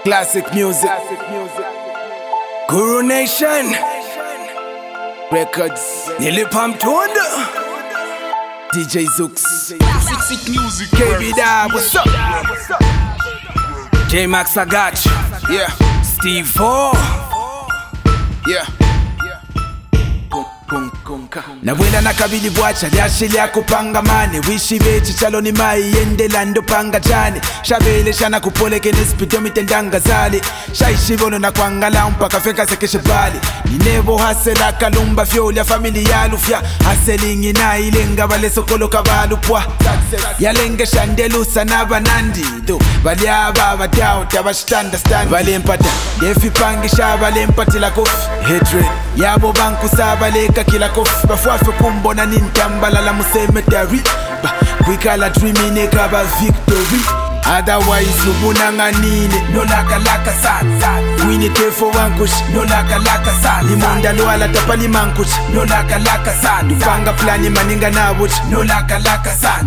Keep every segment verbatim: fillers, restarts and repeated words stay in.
Classic music. Guru Nation Records. Nilipam Tunda. D J Zooks. Classic music. K B Dab, what's up? J Max, I got you. Yeah. Steve Four. Yeah. Nawela nakabili bwacha lyashili yakupanga mane wishi bechi chalo ni mai yende lando panga jane shabele shana kupoleke nespito mitendanga zali shaishivono na kwangala mpaka feka sekeshe bali ninebo hasela kalumba fyoli ya familia lufya haselingi na ilenga vale sokolo kabalu pwa yalenge shandelusa na banandi do bali aba badao tabashtanda stand vale empata defi pangisha vale empati la kofi hatred yabo banku sabale kila kofi bafuafe kumbona nintambala la musemetari kwikala dreaming kaba victory otherwise ubunanga nine no laka laka sa wini tefo wankush no laka laka sa limonda lo ala tapali mankush no laka laka sa dupanga plani maninga na buch no laka laka sa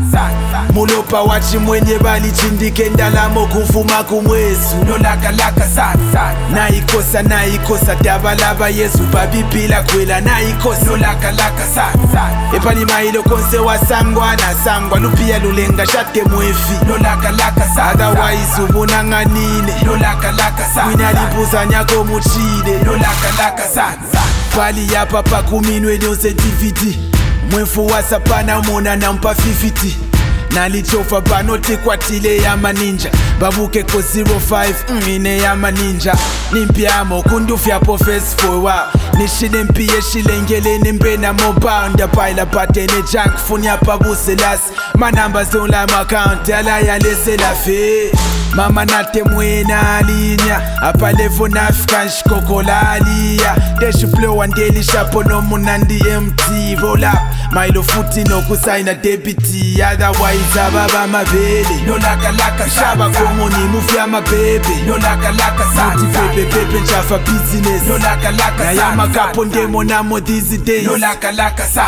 mulopa wachi mwenye bali chindike ndalamo kufuma kumwesu no laka laka sa na ikosa na ikosa dabalaba yesu babipila kwela na ikosa no laka laka sa epani mailo konse wasangwa na sangwa lupia lulenga shate mwefi no laka laka sa otherwise ubunanga nine no laka laka sa winalibuza nyako muchide no laka laka sa pali ya papa kuminwe nyose D V D mwefu wasapana mona nampa fifty nalichofa panote kwa tile ya maninja babuke ko zero five mine ya maninja nimpiamo kundufya po face forward nishile mpiye shilengele nimbena mobanda paila patene junk funya pabuselas manamba zonla account ala ya lesela fe mama nate mwena linya apa levo nafkan shkokolalia deshi flow andeli shapo no munandi M T roll up mailo futi no kusaina deputy otherwise ababa mabele no laka laka shaba komo ni mufya mabebe no laka laka sa pepe pepe nchafa business no laka laka sa ya makapo ndemo namo these days no laka laka sa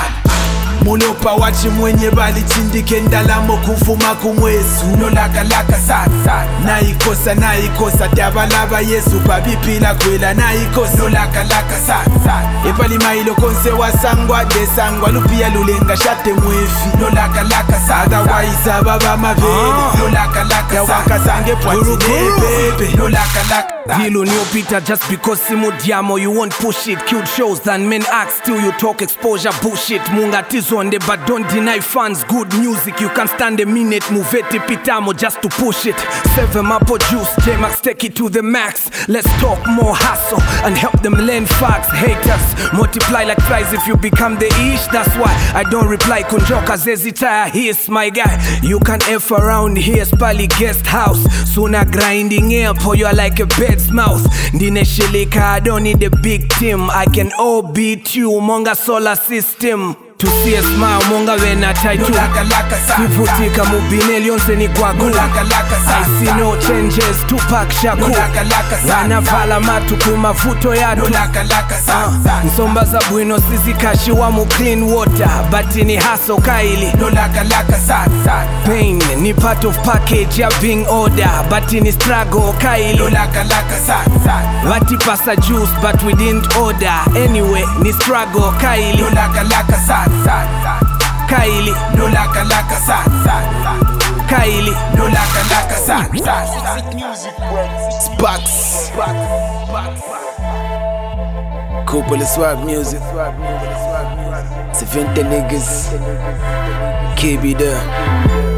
mulopa wachi mwenye bali chindike ndalamo kufuma kumwesu no laka laka sa na ikosa na ikosa dabalaba yesu babipila kwela na ikosa no laka laka sa epali mailo konse wasangwa desangwa lupia lulenga shate mwefi no laka laka sa otherwise ababa mabele no laka laka sa wakasange pwatine bebe no laka laka Dilo Neopita just because Simu Diamo you won't push it. Cute shows than men act still you talk exposure bullshit. Munga tizonde but don't deny fans good music. You can stand a minute muveti pitamo just to push it. Seven mapo juice J-Max take it to the max. Let's talk more hustle and help them learn facts. Haters multiply like flies if you become the ish. That's why I don't reply kunjoka zezitaya he's my guy. You can F around here spali guest house. Sooner grinding airport you are like a bed's mouth. Ndine shilika I don't need a big team. I can all beat you monga solar system. To see a smile monga wena title no laka laka sa Kivutika mubineli yonse ni kwagu no laka laka sa I see no changes Tupac Shakur no laka laka sa wanavala matu kumafuto yatu no laka laka sa uh, nsomba za bwino sisi kashiwa mu clean water Bati ni haso kaili no laka laka sa Pain ni part of package ya being order Bati ni struggle kaili no laka laka sa Bati pasa juice but we didn't order Anyway ni struggle kaili no laka laka sa Kaili no laka laka sa Kaili no laka laka sa Sparks Couple swag music seventy niggas K B there